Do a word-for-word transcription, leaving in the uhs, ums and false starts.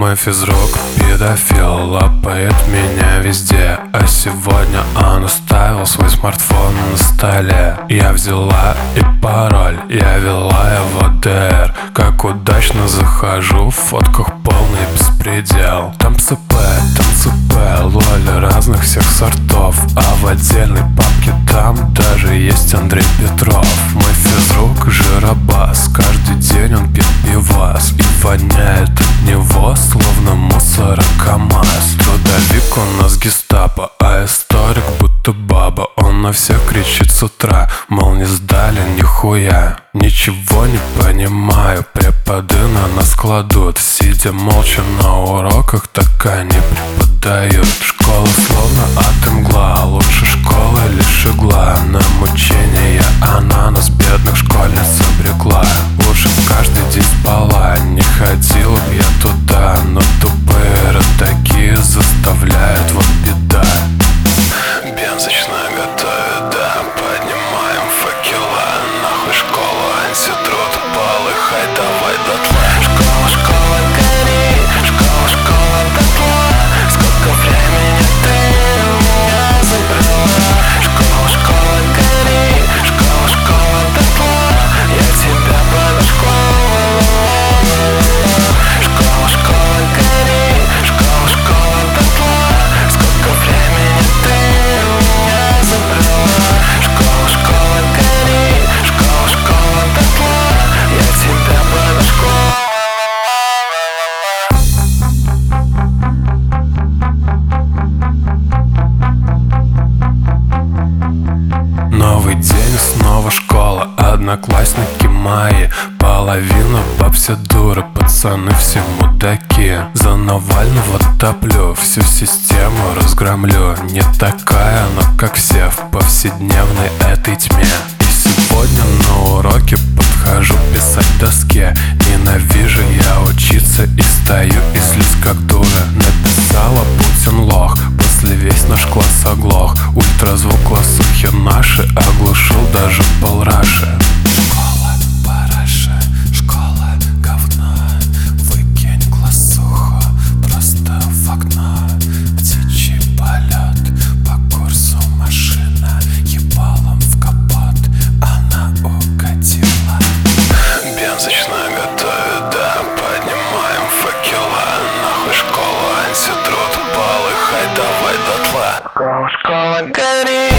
Мой физрук педофил лапает меня везде, а сегодня он оставил свой смартфон на столе. Я взяла и пароль, я вела его ДР. Как удачно захожу, в фотках полный беспредел. Там ЦП, там ЦП, лоли разных всех сортов, а в отдельной папке там даже есть Андрей Петров. Мой физрук жиробас, каждый день он пьет пивас и воняет от него словно мусорокамаз. Трудовик у нас гестапо, а историк будто баба. Он на всех кричит с утра, мол, не сдали нихуя. Ничего не понимаю, преподы на нас кладут, сидя молча на уроках, так они преподают. Школа словно от мгла, лучше школы лишь игла. На мучения она нас, бедных школьниц, обрекла. Лучше б каждый день спала, не ходила б я туда. Но тупые родаки заставляют, вот беда. Бензочная готовит, да, поднимаем факела. Нахуй школу, антитруд, полыхай, давай дотла. Школа, школа, гори, школа, школа, дотла. Сколько времени ты меня забрала. Школа, школа, гори, школа, школа, дотла. Я тебя подожгла. Школа, школа, гори, школа, школа, дотла. Сколько времени ты меня забрала. Школа, школа, гори, школа, школа, дотла. Я тебя подожгла. Новый день, снова школа, одноклассники мои. Половина баб все дуры, пацаны все мудаки. За Навального топлю, всю систему разгромлю. Не такая, но как все в повседневной этой тьме. И сегодня на уроке подхожу писать к доске. Ненавижу я учиться и стою и злюсь как дура. Написала Путин лох, после весь наш класс оглох. Ультразвук классухи наши оглушил даже полраши. Школа параша, школа говно. Выкинь классуху просто в окно. Птичий полет по курсу машина. Ебалом в капот она угодила. Бензочная готовит, да, поднимаем факела. Нахуй школу, антитруд, полыхай, давай дотла. Школа, школа, гори.